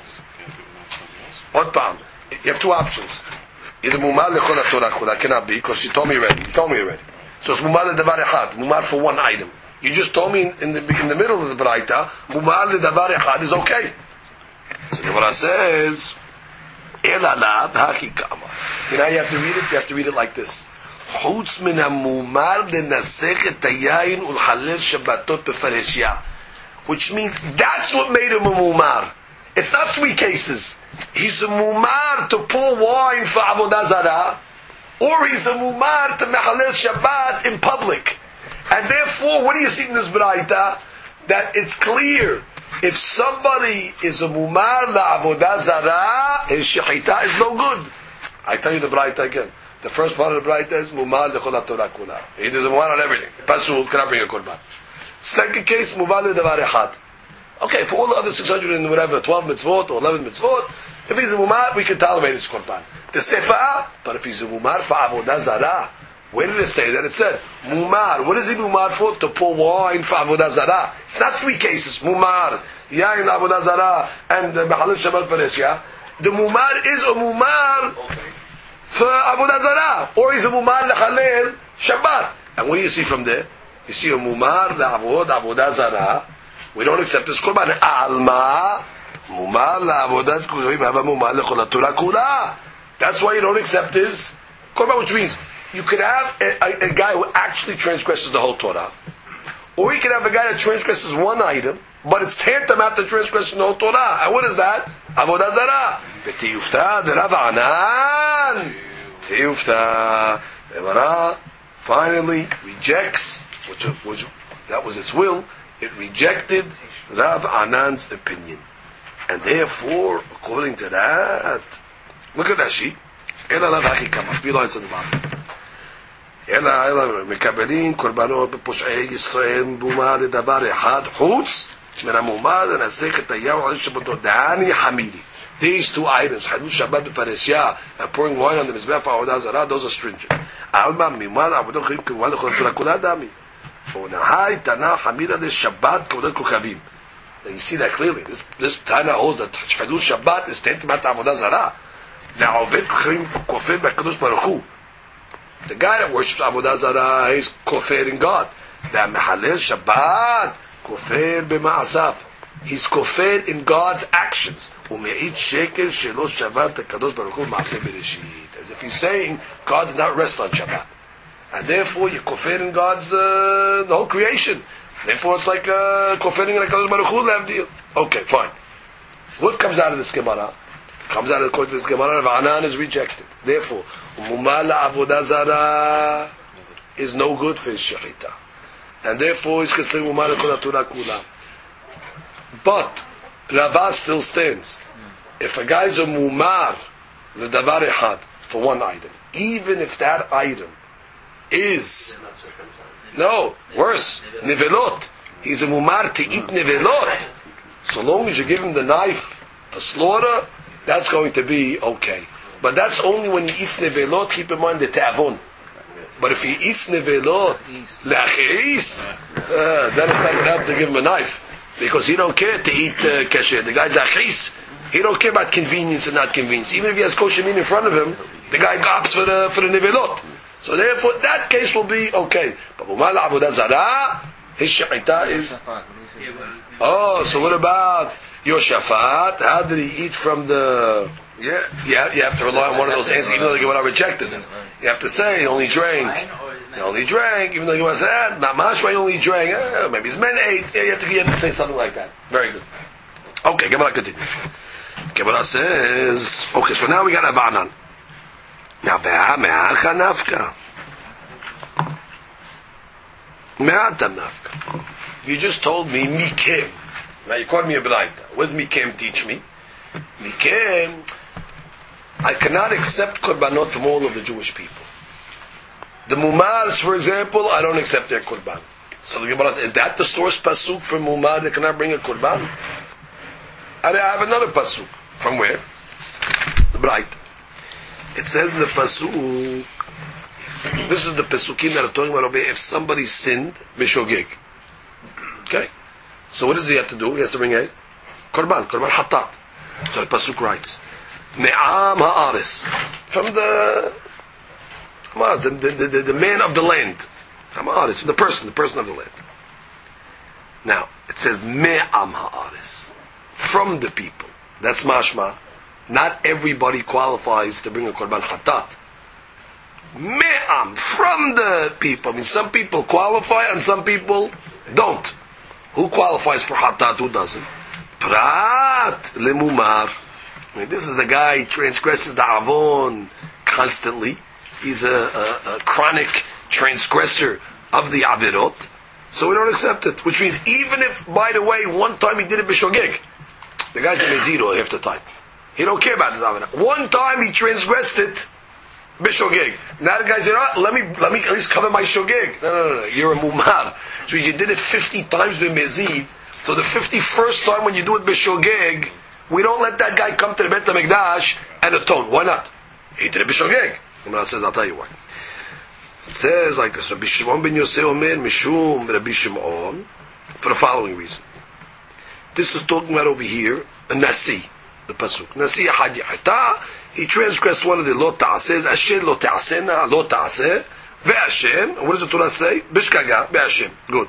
What palm? You have two options. Either Mumar lechol HaTorah kula cannot be because you told me already. You told me already. So it's Mumar ledavar echad. Mumar for one item. You just told me in the in the middle of the Braita, Mumar ledavar echad is okay. So the Gemara says, Elalab hakikama. You know, you have to read it. You have to read it like this. Chutz min hamumar lenasechet hayayin ulhalel shabbatot befareshya. Which means that's what made him a mumar. It's not three cases. He's a mumar to pour wine for Avodah Zarah, or he's a mumar to mechalel Shabbat in public. And therefore, what do you see in this braita? That it's clear, if somebody is a mumar la'avodah zarah, his shechita is no good. I tell you the braita again. The first part of the braita is mumar lechol Torah kula. He does a mumar on everything. Pasul, cannot bring a korban. Second case, mumar ledavar echad. Okay, for all the other six hundred and whatever, twelve mitzvot or eleven mitzvot, if he's a mumar, we can tolerate his korban. The sefa'a, but if he's a mumar fa'avodah zarah, where did it say that? It said mumar. What is he mumar for? To pour wine for avodah zarah. It's not three cases. Mumar, yain avodah zarah, and mechalel Shabbat v'resya. The mumar is a mumar for avodah zarah, or he's a mumar lechalel Shabbat. And what do you see from there? You see a mumar le'avod avodah zarah. We don't accept this korban. Alma mumar le'avodat kulim hava mumar lechol Torah kula. That's why you don't accept his korban, which means you could have a, a, a guy who actually transgresses the whole Torah, or you could have a guy that transgresses one item, but it's tantamount to transgressing the whole Torah. And what is that? Avodah zarah. V'tiyufta de Rav Anan. Tiyufta. Emara finally rejects, which, which that was its will. It rejected Rav Anan's opinion, and therefore, according to that, look at Rashi. Ela lav hachi kama. Three lines on the bottom. אלא, אלא, מקבלים קורבנות בפושעי ישראל מומר לדבר אחד, חוץ מן המומר לנסח את היהו על שבתו, דהני חמידי. These two items, חילול שבת בפרשיה, and pouring wine on the מזבח העבודה הזרה, those are stringent. אלמה, ממר עבודה חיים כמובן לכל התורה כולה דמי. ונהי תנא חמידה לשבת כעבודת כוכבים. You see that clearly. This, this Tana holds that חילול שבת is tantamount לעבודה זרה. והעובד כוכבים כופר בקדוש ברוך הוא. The guy that worships Avodah Zarah is kofir in God. The Mehalel Shabbat kofir b'ma'asav. He's kofir in God's actions. U'me'it shekel shelo Shabbat hakadosh baruch hu ma'aseh bereshit. As if he's saying God did not rest on Shabbat, and therefore you're kofir in God's uh, the whole creation. Therefore, it's like uh, kofiring in hakadosh baruch hu le'avdil. Okay, fine. What comes out of this Gemara? Comes out of this Gemara. Rav Anan is rejected. Therefore, Mumar la'avodah zarah is no good for his shechita, and therefore he's considered Mumar lechol Torah kula. But Rava still stands. If a guy's a Mumar ledavar echad for one item, even if that item is no worse nivelot, he's a Mumar to eat nivelot. So long as you give him the knife to slaughter, that's going to be okay. But that's only when he eats nevelot. Keep in mind the ta'avon. But if he eats nevelot la'achis, uh, then it's not going to have to give him a knife, because he don't care to eat uh, kasher. The guy's la'achis. He don't care about convenience and not convenience. Even if he has kosher meat in front of him, the guy opts for the for the nevelot. So therefore, that case will be okay. But Mumar la'avodah zarah, his shechita is. Oh, so what about Yoshafat? How did he eat from the? Yeah, yeah, you have to rely on one of those answers, even though the Gemara rejected them. You have to say he only drank. He only drank, even though the Gemara said, ah, not mashma, he only drank. Eh, maybe his men ate. Yeah, you have to, you have to say something like that. Very good. Okay, Gemara continues. Gemara says, okay, so now we got Rav Anan. Now, me'acha nafka. Me'ata nafka. You just told me mikem. Now you called me a braita. What does mikem teach me? Mikem, I cannot accept korbanot from all of the Jewish people. The Mumars, for example, I don't accept their korban. So the Gemara says, is that the source pasuk for Mumar that cannot bring a korban? I have another pasuk. From where? The Bright. It says in the pasuk, this is the pasukim that are talking about if somebody sinned, mishogeg. Okay? So what does he have to do? He has to bring a korban, korban hatat. So the pasuk writes, Me'am ha'aris, from the, the, the, the, the man of the land. Ha'aris, the person, the person of the land. Now, it says Me'am ha'aris, from the people. That's mashma. Not everybody qualifies to bring a korban hatat. Me'am, from the people. I mean, some people qualify and some people don't. Who qualifies for hatat, who doesn't? Prat lemumar. I mean, this is the guy who transgresses the avon constantly. he's a, a, a chronic transgressor of the avirot, so we don't accept it. Which means even if, by the way, one time he did it b'shogeg, the guy's a mezid half the time. He don't care about his avirot. One time he transgressed it b'shogeg. Now the guy said, oh, let me let me at least cover my shogeg. No, no, no, no. You're a mumar. So you did it fifty times with mezid. So the fifty-first time when you do it b'shogeg, we don't let that guy come to the Beit HaMikdash and atone. Why not? He did it b'shogeg. Gemara says, I'll tell you why. It says like this: Rabbi Shimon ben Yosef Omer Mishum Rabbi Shimon, for the following reason. This is talking about over here a nasi, the pasuk. Nasi hadi hata. He transgressed one of the lo ta'aseh. Asher lo ta'aseh, lo ta'aseh. Ve'ashem. What does the Torah say? Bishkaga ve'ashem. Good.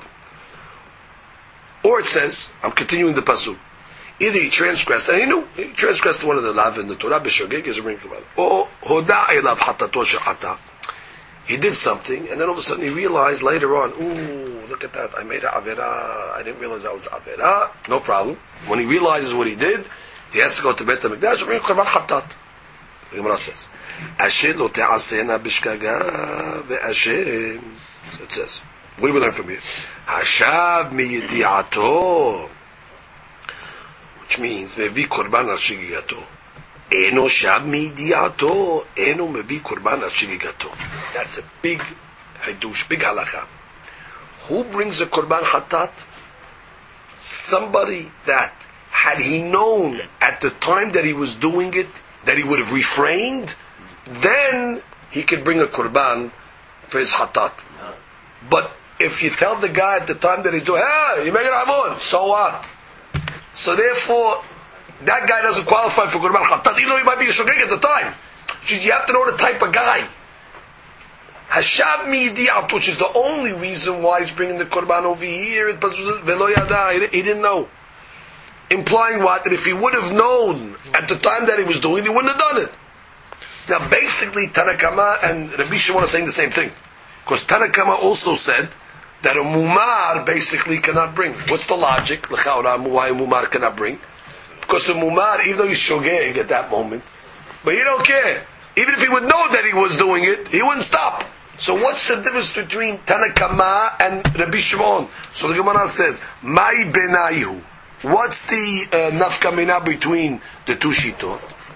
Or it says, I'm continuing the pasuk. Either he transgressed, and he knew he transgressed one of the lav in the Torah b'shogeg is a ring about it. Or hoda elav hatato shehata. He did something, and then all of a sudden he realized later on, ooh, look at that, I made a avera. I didn't realize that was avera. No problem. When he realizes what he did, he has to go to Beit HaMikdash and bring korban hatat. The Gemara says, Asher lo te'asena b'shkaga ve'ashem. So it says, what do we learn from here? Hashav miyidiato, which means mevi korban al shigigato. Eno shav miyidiato, eno mevi korban al shigigato. That's a big hadush, big halacha. Who brings a korban hatat? Somebody that, had he known at the time that he was doing it, that he would have refrained, then he could bring a korban for his hatat. But if you tell the guy at the time that he's doing, hey, you make it avon, so what? So therefore, that guy doesn't qualify for korban hatat, even though he might be a shogeg at the time. You have to know the type of guy. Hashav mi'idiyat, which is the only reason why he's bringing the korban over here, velo yada, he didn't know. Implying what? That if he would have known at the time that he was doing it, he wouldn't have done it. Now basically, Tanakama and Rabbi Shimon are saying the same thing. Because Tanakama also said that a mumar basically cannot bring. What's the logic? Why a mumar cannot bring? Because a mumar, even though he's shogeg at that moment, but he don't care. Even if he would know that he was doing it, he wouldn't stop. So what's the difference between Tanakama and Rabbi Shimon? So the Gemara says, Mai benayu. What's the uh, nafka mina between the two shitot?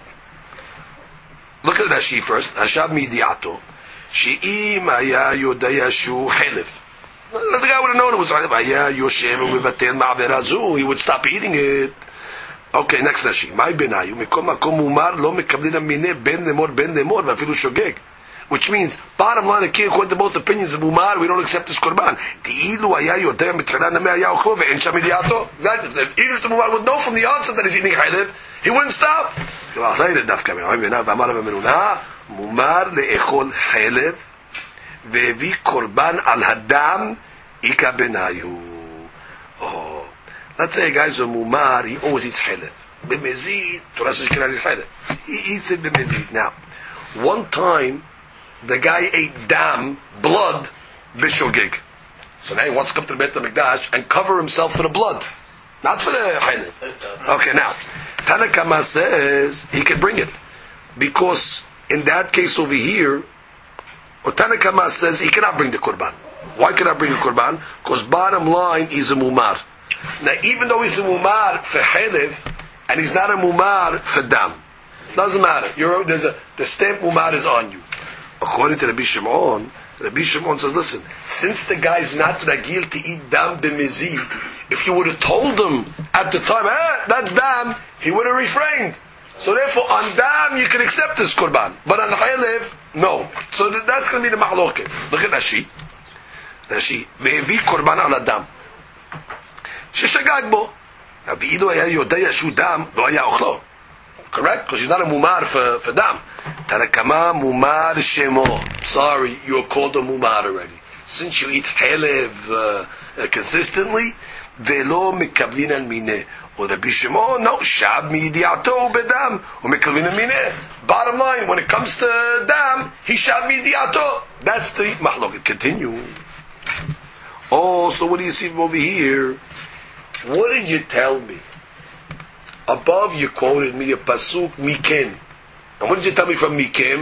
Look at Rashi first. Hashav midiato. She'im haya yodaya shu helif. The guy would have known it was helif. Haya yoshem u'mevatel ma'averazu. He would stop eating it. Okay, next Rashi. Mai benayu mikom makom umar lo mekabdina mineh ben lemor ben lemor vafilu shogeg. Which means, bottom line, according to both opinions of Umar, we don't accept this korban. Even if the Umar would know from the answer that he's eating chaylev, he wouldn't stop. Umar le'echol chaylev ve'evi korban al hadam ika benayu. Oh, let's say a guy's a Umar, he always eats chaylev. B'mezid, Torah says he cannot eat chaylev. He eats it b'mezid. Now, one time, the guy ate dam, blood, bishogig. So now he wants to come to the Beit HaMikdash and cover himself for the blood. Not for the chaylev. Okay, now, Tanakama says he can bring it. Because in that case over here, or Tanakama says he cannot bring the korban. Why cannot bring the korban? Because bottom line, he's a mumar. Now, even though he's a mumar for chaylev, and he's not a mumar for dam, doesn't matter. You're, there's a, the stamp mumar is on you. According to Rabbi Shimon, Rabbi Shimon says, listen, since the guy's not ragil to eat dam b'mezid, if you would have told him at the time, eh, that's dam, he would have refrained. So therefore, on dam, you can accept this korban. But on chaylev, no. So that's going to be the mahloket. Look at Rashi. Rashi, ve'evi korban al adam. Sheshagag bo. Ve'ilu haya yodaya shu dam, lo haya ochlo. Correct? Because he's not a mumar for, for dam. Tarakama mumar shemo. Sorry, you're called a mumar already. Since you eat chaylev uh, uh, consistently, velo mekavlin al mineh. Or Rabbi Shimon, no, shab midiato bedam. Or mekavlin al mineh. Bottom line, when it comes to dam, he shab midiato. That's the mahloket. Continue. Oh, so what do you see from over here? What did you tell me? Above you quoted me a pasuk mikem. And what did you tell me from mikem?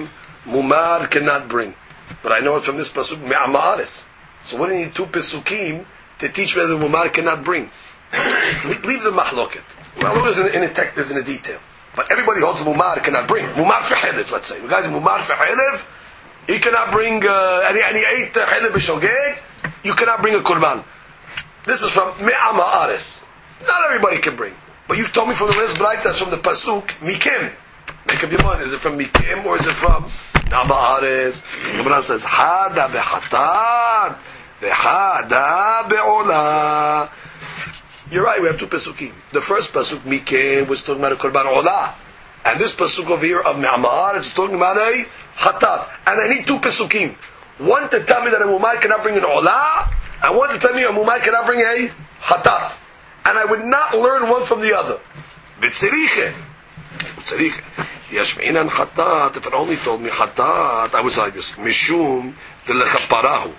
Mumar cannot bring. But I know it from this pasuk, Me'ama'aris. So what do you need two pesukim to teach me that Mumar cannot bring? Leave the mahloket. Well, it isn't in a tech, there's in a detail. But everybody holds Mumar cannot bring. Mumar fi hilif, let's say. The guy's Mumar fi hilif, he cannot bring, uh, and, he, and he ate uh, hilif b'shogeg, you cannot bring a kurban. This is from Me'ama'aris. Not everybody can bring. But you told me from the list, right? That's from the pasuk, Mikim. Make up your mind. Is it from Mikim or is it from Me'ama'aris? The Gemara says, Hada be'hatat, ve'hada be'olah. You're right, we have two pasukim. The first pasuk, Mikim, was talking about a korban olah. And this pasuk over here of Me'ama'aris is talking about a hatat. And I need two pasukim. One to tell me that a mumar cannot bring an olah, and one to tell me a mumar cannot bring a hatat. And I would not learn one from the other. V'tziriche. V'tziriche. Yashme'inan hatat. If it only told me hatat, I was like this. Mishum de lechaparahu.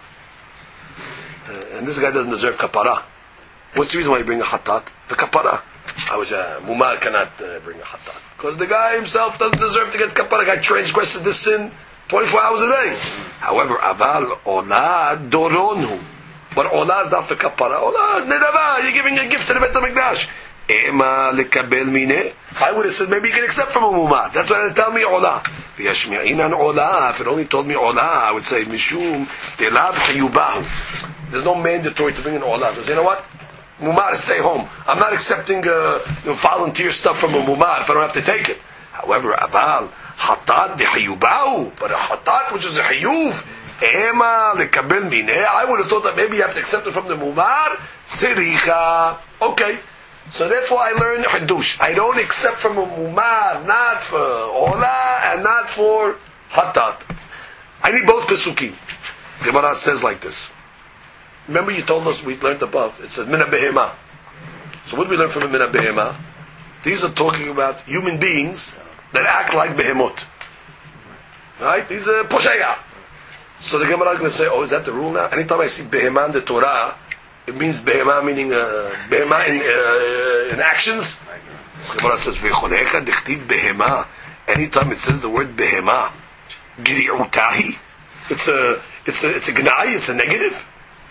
And this guy doesn't deserve kapara. What's the reason why you bring a hatat? The kapara. I was a uh, mumar cannot uh, bring a hatat. Because the guy himself doesn't deserve to get kapara. The guy transgresses this sin twenty-four hours a day. However, aval olah doronu. But olah is not for kapara. Olah is nedava. You're giving a gift to the Beit HaMikdash. Ema lekabel mineh. I would have said maybe you can accept from a mumar. That's why they tell me olah. V'yashmi'inan olah. If it only told me olah, I would say mishum telav hiyubahu. There's no mandatory to bring an olah. So you know what? Mumar, stay home. I'm not accepting uh, you know, volunteer stuff from a mumar if I don't have to take it. However, aval hatat de hiyubahu. But a hatat which is a hiyuv. Ema lekabel mineh. I would have thought that maybe you have to accept it from the mumar. Tziricha. Okay. So therefore I learn hadush. I don't accept from a mumar, not for olah and not for hatat. I need both pesukim. Gemara says like this. Remember you told us we learned above. It says mina behema. So what do we learn from a mina behema? These are talking about human beings that act like behemot. Right? These are posheya. So the Gemara is going to say, oh, is that the rule now? Anytime I see behema in the Torah, it means behema meaning uh, behema in, uh, in actions. So the Gemara says, v'cholecha dichtib behema. Anytime it says the word behema, giri'utahi, it's a, it's a, it's a gnai, it's a negative.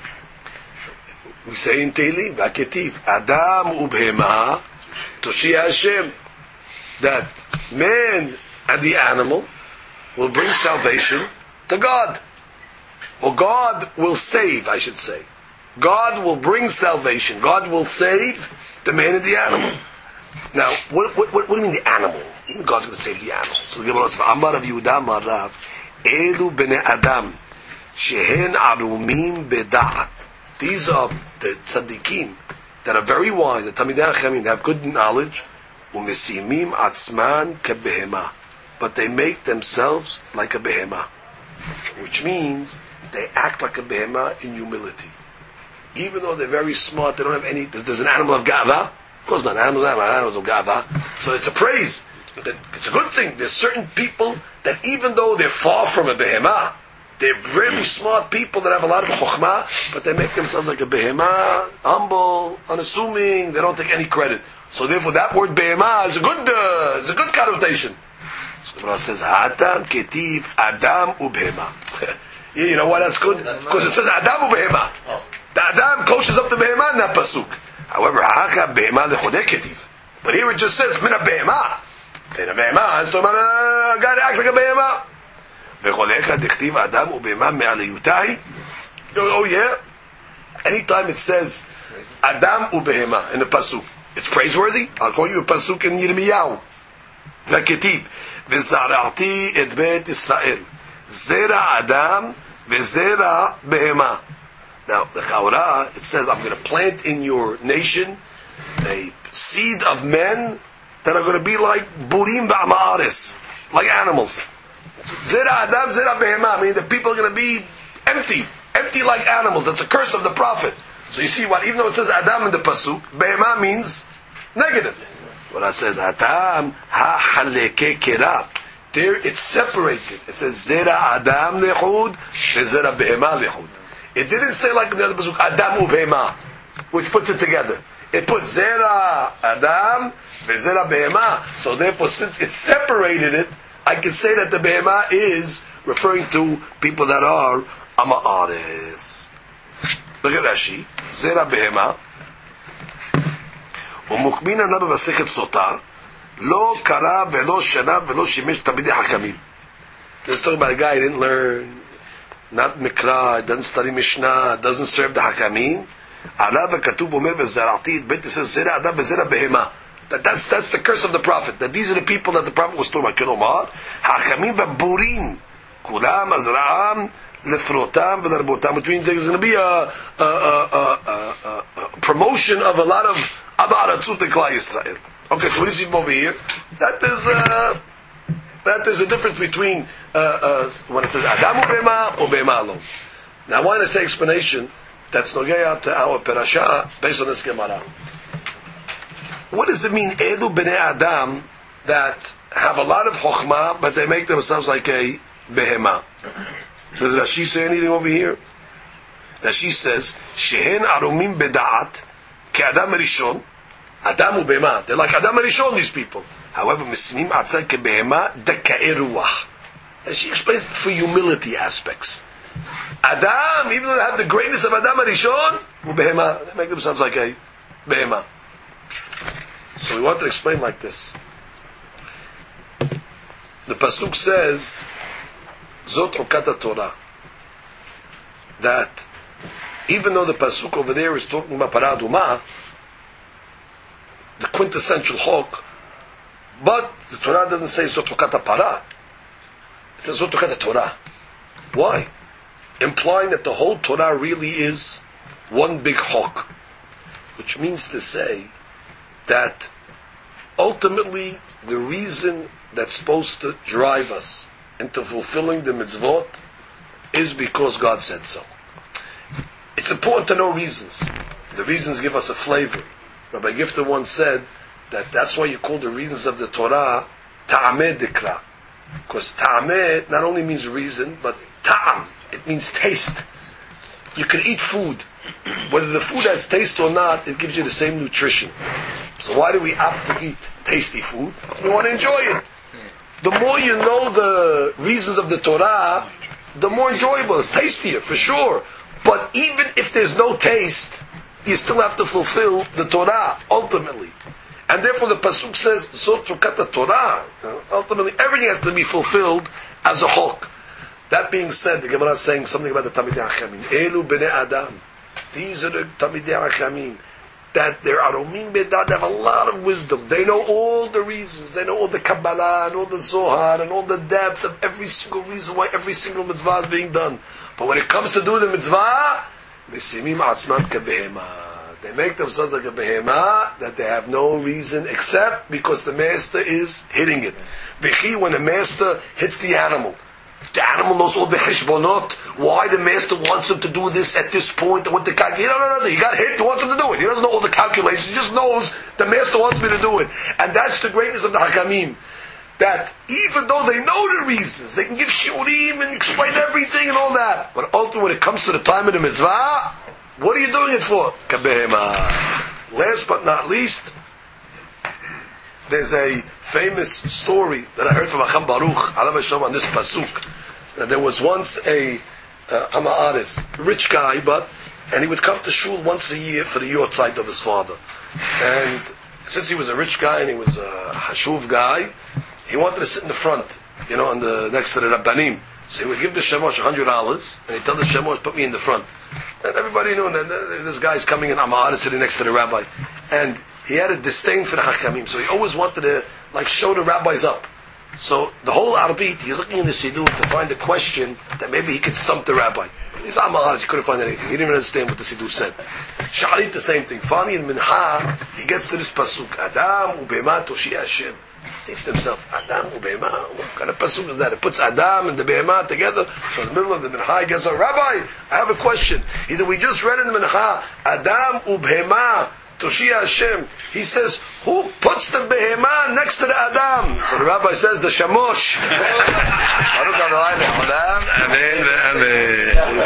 We say in Tehillim, v'aketiv, Adam ubehema, toshia Hashem, that man and the animal will bring salvation to God. Or God will save, I should say. God will bring salvation. God will save the man and the animal. Now, what, what, what, what do you mean the animal? God's going to save the animal. So the Gemara says, Amar of Yehuda Marav, Elu b'nei Adam, shehen arumim beda'at. These are the tzaddikim that are very wise, the Talmidei Chachamim, they have good knowledge, umesimim atzman kebehema. But they make themselves like a behema. Which means they act like a behema in humility. Even though they're very smart, they don't have any. There's, there's an animal of gava. Of course, not animals, animals of gava. So it's a praise. It's a good thing. There's certain people that even though they're far from a behema, they're really smart people that have a lot of chokhmah, but they make themselves like a behema, humble, unassuming. They don't take any credit. So therefore, that word behema is a good, uh, is a good connotation. So the Gemara says, Adam ketiv Adam ubehema. You know why that's good? Because it says Adam ubehema. The Adam coaches up the behema in that pasuk. However, ha'acha behema lechodeh ketiv. But here it just says mina behema. Mina behema is talking about a guy that acts like a behema. Vecholecha dechtiv Adam ubehema me'aliyutahi. Oh yeah. Anytime it says Adam ubehema in the pasuk, it's praiseworthy. I'll call you a pasuk in Yirmiyahu. Veketiv. V'zara'ati et bet Yisrael. Zera Adam v'zera behema. Now, the Chaura, it says, I'm going to plant in your nation a seed of men that are going to be like burim ba'ma'aris, like animals. Zera Adam, zera behema. I mean, the people are going to be empty, empty like animals. That's a curse of the prophet. So you see what, even though it says Adam in the pasuk, behema means negative. When it says Adam ha-haleke kera, there it separates it. It says Zera Adam lehud, Zera behema lehud. It didn't say like in the other pasuk Adam ubehema, which puts it together. It puts Zera Adam, Zera behema. So therefore, since it separated it, I can say that the behema is referring to people that are ama'ares. Look at Rashi. Zera behema. ומוקמין ענה במסכת סוטה, לא קרא ולא שנה ולא שימש תלמידי חכמים. This is talking about a guy who didn't learn, not Mikra, doesn't study Mishnah, doesn't serve the Hakamim. עליו וכתוב אומר וזרעתי את בית ישראל זרע אדם וזרע בהמה. That's, that's the curse of the prophet, that these are the people that the prophet was talking about. כלומר, החכמים והבורים, כולם הזרעם לפרותם ולרבותם, which means there's going to be a, a, a, a, a, a promotion of a lot of Abaratzut in Klal Yisrael. Okay, so what is it over here? That is uh, that is a difference between uh, uh, when it says Adam u Behema or Behema alone. Now, I want to say explanation that's nogeya to our parasha based on this Gemara. What does it mean, Edu bnei Adam, that have a lot of chokhmah, but they make themselves like a Behema? Does Rashi say anything over here? Rashi says Shehen arumim beda'at ke Adam Rishon. Adam u Behema. They're like Adam Rishon, these people. However, Misnim Atzah ke Behema deka'e ruach. And she explains for humility aspects. Adam, even though they have the greatness of Adam Rishon, u Behema, they make themselves like a Behema. So we want to explain like this. The pasuk says, Zot Ukat Torah, that even though the pasuk over there is talking about Parah Adumah, the quintessential chok, but the Torah doesn't say Zot Ukat Parah. It says Zot Ukat Torah. Why? Implying that the whole Torah really is one big chok, which means to say that ultimately the reason that's supposed to drive us into fulfilling the mitzvot is because God said so. It's important to know reasons. The reasons give us a flavor. Rabbi Gifter once said that that's why you call the reasons of the Torah ta'ameh dikra. Because ta'ameh not only means reason, but ta'am, it means taste. You can eat food. Whether the food has taste or not, it gives you the same nutrition. So why do we opt to eat tasty food? We want to enjoy it. The more you know the reasons of the Torah, the more enjoyable. It's tastier, for sure. But even if there's no taste, you still have to fulfill the Torah, ultimately. And therefore the Pasuk says, Zot Ukat Torah. Ultimately, everything has to be fulfilled as a chok. That being said, the Gemara is saying something about the Talmidei Chachamim. Elu bnei Adam. These are the Talmidei Chachamim. That they're arumim bedad, they have a lot of wisdom. They know all the reasons. They know all the Kabbalah and all the Zohar and all the depth of every single reason why every single mitzvah is being done. But when it comes to do the mitzvah, mesimim atzmam kebehema. They make themselves like a behema that they have no reason except because the master is hitting it. V'chi, when the master hits the animal, the animal knows all the heshbonot, why the master wants him to do this at this point, and what the calculation. No, no, no, he got hit, he wants him to do it. He doesn't know all the calculations, he just knows the master wants me to do it. And that's the greatness of the Hakamim. That even though they know the reasons, they can give shiurim and explain everything and all that, but ultimately when it comes to the time of the mitzvah, what are you doing it for? Kabehema. Last but not least, there's a famous story that I heard from Acham Baruch, Alav Hashem, on this pasuk. That there was once a uh, Ama'aris, rich guy, but and he would come to shul once a year for the yortzeit of his father. And since he was a rich guy and he was a hashuv guy, he wanted to sit in the front, you know, on the next to the Rabbanim. So he would give the shemosh a hundred dollars, and he'd tell the shemosh, put me in the front. And everybody knew that this guy's coming in Ama'aris sitting next to the rabbi. And he had a disdain for the Hakamim, so he always wanted to like show the rabbis up. So the whole Arbit, he's looking in the Siddur to find a question that maybe he could stump the rabbi. He's Ama'aris, he couldn't find anything. He didn't even understand what the Siddur said. Sha'arit, the same thing. Finally in Minha, he gets to this pasuk, Adam u Behema Toshia Hashem. He thinks to himself, Adam u Behema, what kind of pasuk is that? It puts Adam and the Behema together. So in the middle of the Minha, he gets a Rabbi, I have a question. He said, we just read in the Minha, Adam u Behema Toshia Hashem. He says, who puts the behema next to the Adam? So the rabbi says, the shamosh. Amen, amen.